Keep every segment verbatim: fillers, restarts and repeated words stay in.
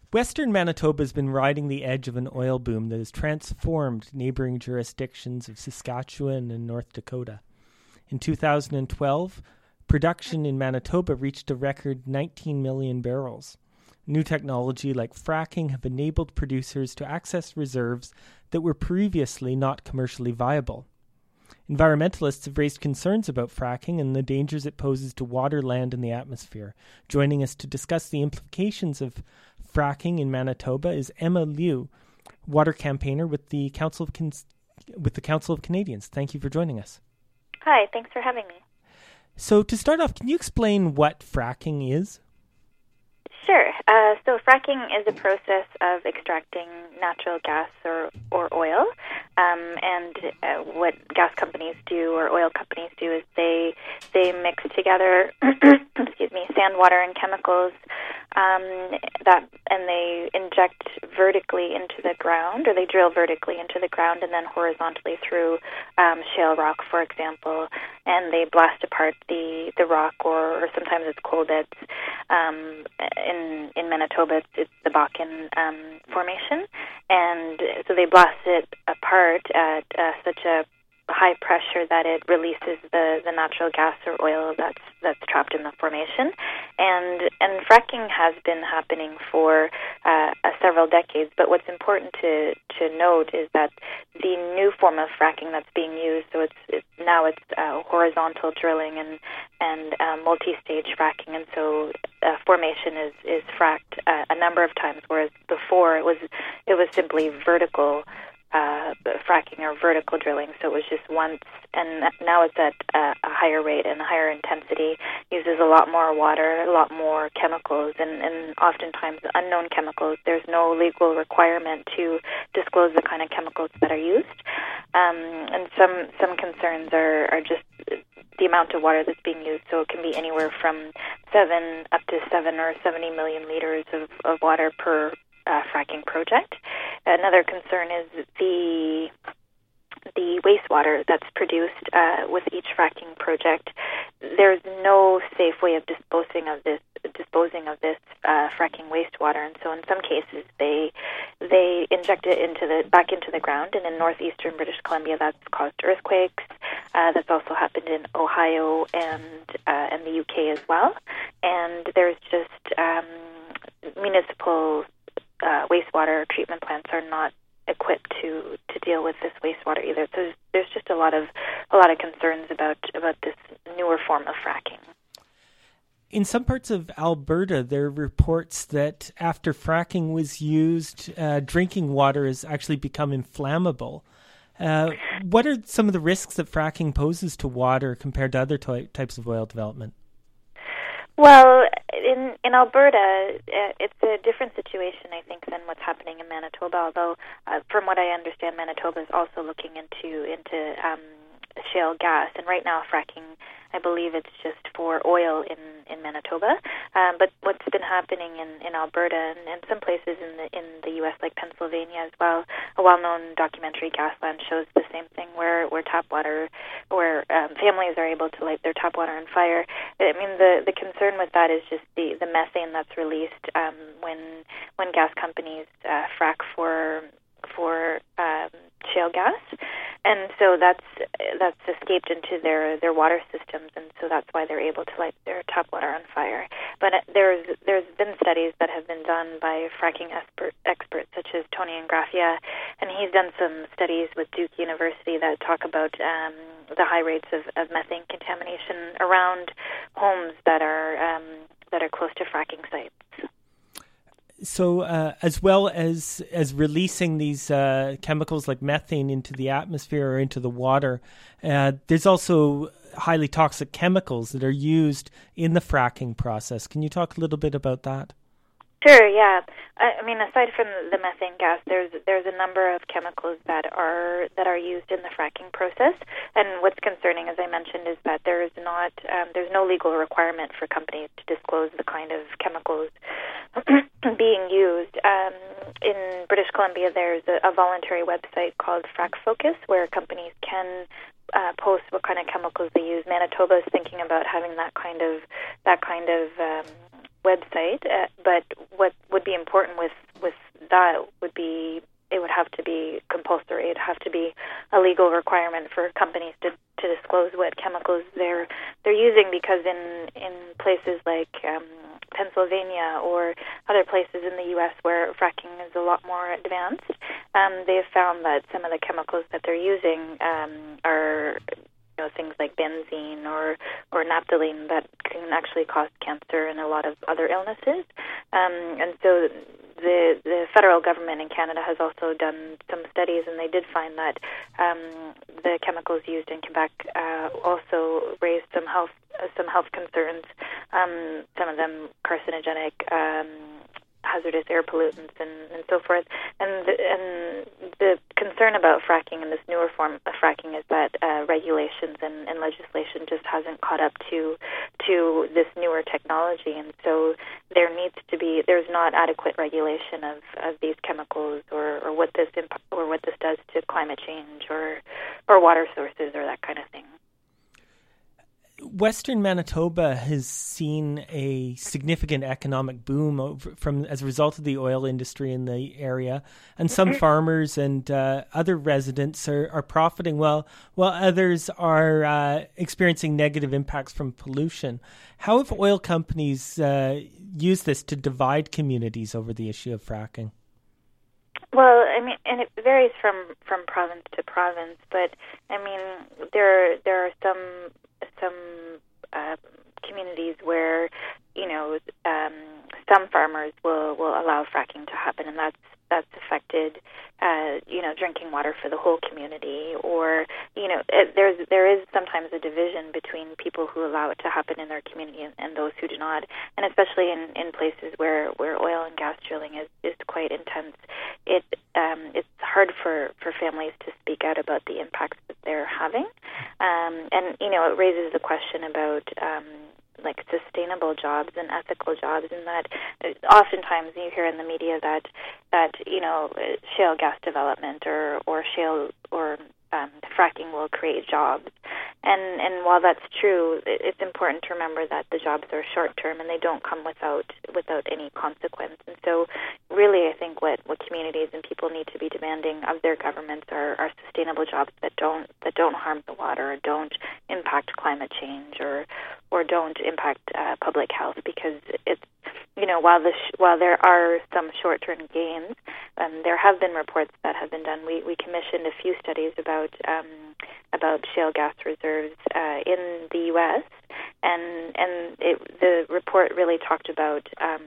Western Manitoba has been riding the edge of an oil boom that has transformed neighboring jurisdictions of Saskatchewan and North Dakota. In two thousand twelve, production in Manitoba reached a record nineteen million barrels. New technology like fracking have enabled producers to access reserves that were previously not commercially viable. Environmentalists have raised concerns about fracking and the dangers it poses to water, land, and the atmosphere. Joining us to discuss the implications of fracking in Manitoba is Emma Liu, water campaigner with the Council of Can- with the Council of Canadians. Thank you for joining us. Hi, thanks for having me. So to start off, can you explain what fracking is? Sure. Uh, so fracking is a process of extracting natural gas or, or oil. Um, and uh, what gas companies do or oil companies do is they they mix together excuse me, sand, water, and chemicals um, that and they inject vertically into the ground, or they drill vertically into the ground and then horizontally through um, shale rock, for example, and they blast apart the, the rock, or, or sometimes it's coal beds. Um, in in Manitoba, it's, it's the Bakken um, formation, and so they blast it apart at uh, such a high pressure that it releases the, the natural gas or oil that's that's trapped in the formation, and and fracking has been happening for uh, uh, several decades. But what's important to, to note is that the new form of fracking that's being used, so it's, it's now it's uh, horizontal drilling and and uh, multi-stage fracking, and so uh, formation is is fracked uh, a number of times, whereas before it was it was simply vertical Uh, fracking or vertical drilling, so it was just once, and now it's at uh, a higher rate and a higher intensity, uses a lot more water, a lot more chemicals, and, and oftentimes unknown chemicals. There's no legal requirement to disclose the kind of chemicals that are used, um, and some some concerns are, are just the amount of water that's being used, so it can be anywhere from seven up to seven or seventy million liters of, of water per Uh, fracking project. Another concern is the the wastewater that's produced uh, with each fracking project. There's no safe way of disposing of this disposing of this uh, fracking wastewater, and so in some cases they they inject it into the back into the ground. And in northeastern British Columbia, that's caused earthquakes. Uh, that's also happened in Ohio and uh, and the U K as well. And there's just um, municipal Uh, wastewater treatment plants are not equipped to, to deal with this wastewater either. So there's, there's just a lot of a lot of concerns about about this newer form of fracking. In some parts of Alberta, there are reports that after fracking was used, uh, drinking water has actually become inflammable. Uh, what are some of the risks that fracking poses to water compared to other ty- types of oil development? Well, in in Alberta, it's a different situation, I think, than what's happening in Manitoba. Although, uh, from what I understand, Manitoba is also looking into into um, shale gas, and right now, fracking, I believe it's just for oil in, in Manitoba. Um, but what's been happening in, in Alberta and, and some places in the in the U S, like Pennsylvania as well, a well-known documentary, Gasland, shows the same thing, where where tap water, where um, families are able to light their tap water on fire. I mean, the, the concern with that is just the, the methane that's released um, when when gas companies uh, frack for for um, shale gas, and so that's that's escaped into their, their water systems, and so that's why they're able to light their tap water on fire. But there's there's been studies that have been done by fracking expert, experts such as Tony Ingraffia, and he's done some studies with Duke University that talk about um, the high rates of, of methane contamination around homes that are um, that are close to fracking sites. So uh, as well as, as releasing these uh, chemicals like methane into the atmosphere or into the water, uh, there's also highly toxic chemicals that are used in the fracking process. Can you talk a little bit about that? Sure, yeah. I, I mean, aside from the methane gas, there's there's a number of chemicals that are that are used in the fracking process. And what's concerning, as I mentioned, is that there is not um, there's no legal requirement for companies to disclose the kind of chemicals being used. Um, in British Columbia, there's a, a voluntary website called Frac Focus, where companies can uh, post what kind of chemicals they use. Manitoba is thinking about having that kind of that kind of um, website, uh, but what would be important with with that would be it would have to be compulsory. It'd have to be a legal requirement for companies to, to disclose what chemicals they're they're using, because in in places like um, Pennsylvania or other places in the U S where fracking is a lot more advanced, um, they've found that some of the chemicals that they're using um, are you know, things like benzene or, or naphthalene that can actually cause cancer and a lot of other illnesses. Um, and so the the federal government in Canada has also done some studies, and they did find that um, the chemicals used in Quebec uh, also raised some health uh, some health concerns. Um, some of them carcinogenic, um, hazardous air pollutants, and, and so forth. And the, and the concern about fracking and this newer form of fracking is that uh, regulations and, and legislation just hasn't caught up to to this newer technology, and so there needs to be there's not adequate regulation of, of these chemicals or, or what this imp- or what this does to climate change or or water sources or that kind of thing. Western Manitoba has seen a significant economic boom over, from as a result of the oil industry in the area, and some farmers and uh, other residents are, are profiting well, while others are uh, experiencing negative impacts from pollution. How have oil companies uh, used this to divide communities over the issue of fracking? Well, I mean, and it varies from, from province to province, but I mean, there there are some some uh, communities where, you know, um, some farmers will, will allow fracking to happen, and that's that's affected, uh, you know, drinking water for the whole community. Or, you know, it, there's there is sometimes a division between people who allow it to happen in their community and, and those who do not. And especially in, in places where, where oil and gas drilling is, is quite intense, it um, it's hard for, for families to speak out about the impacts that they're having. Um, and, you know, it raises the question about um, like sustainable jobs and ethical jobs, and that oftentimes you hear in the media that that you know shale gas development or or shale or um, fracking will create jobs, and and while that's true, it's important to remember that the jobs are short term and they don't come without without any consequence. And so, really, I think what, what communities and people need to be demanding of their governments are, are sustainable jobs that don't that don't harm the water, or don't impact climate change, or or don't impact uh, public health, because it's you know while the sh- while there are some short term gains, um, there have been reports that have been done. We we commissioned a few studies about um, about shale gas reserves uh, in the U S, and and it, the report really talked about um,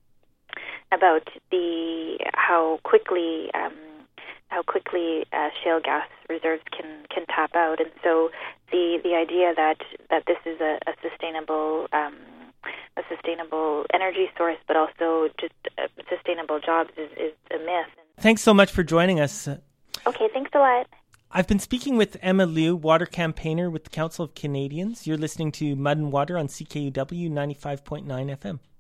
about the how quickly um, how quickly uh, shale gas reserves can, can tap out, and so the the idea that, that this is a, a sustainable um, a sustainable energy source, but also just uh, sustainable jobs, is, is a myth. Thanks so much for joining us. Okay, thanks a lot. I've been speaking with Emma Liu, water campaigner with the Council of Canadians. You're listening to Mud and Water on C K U W ninety-five point nine F M.